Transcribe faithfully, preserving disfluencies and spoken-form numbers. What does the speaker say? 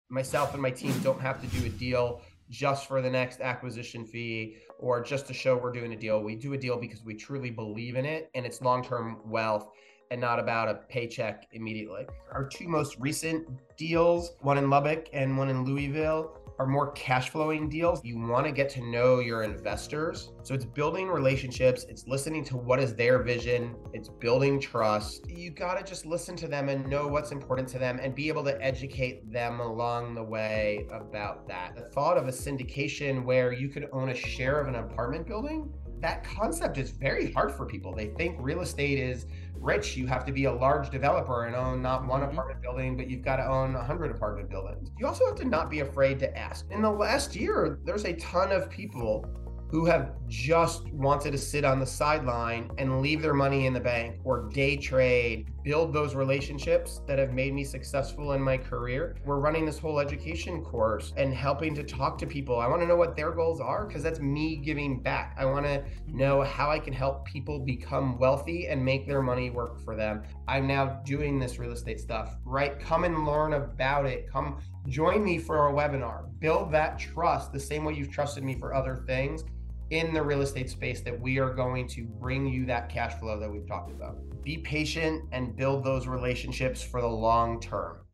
myself and my team don't have to do a deal just for the next acquisition fee or just to show we're doing a deal. We do a deal because we truly believe in it and it's long-term wealth and not about a paycheck immediately. Our two most recent deals, one in Lubbock and one in Louisville, are more cash flowing deals. You want to get to know your investors. So it's building relationships. It's listening to what is their vision. It's building trust. You got to just listen to them and know what's important to them and be able to educate them along the way about that. The thought of a syndication where you could own a share of an apartment building, that concept is very hard for people. They think real estate is rich. You have to be a large developer and own not one apartment building, but you've got to own a hundred apartment buildings. You also have to not be afraid to ask. In the last year, there's a ton of people who have just wanted to sit on the sideline and leave their money in the bank or day trade, build those relationships that have made me successful in my career. We're running this whole education course and helping to talk to people. I want to know what their goals are because that's me giving back. I want to know how I can help people become wealthy and make their money work for them. I'm now doing this real estate stuff, right? Come and learn about it. Come join me for a webinar. Build that trust the same way you've trusted me for other things in the real estate space that we are going to bring you that cash flow that we've talked about. Be patient and build those relationships for the long term.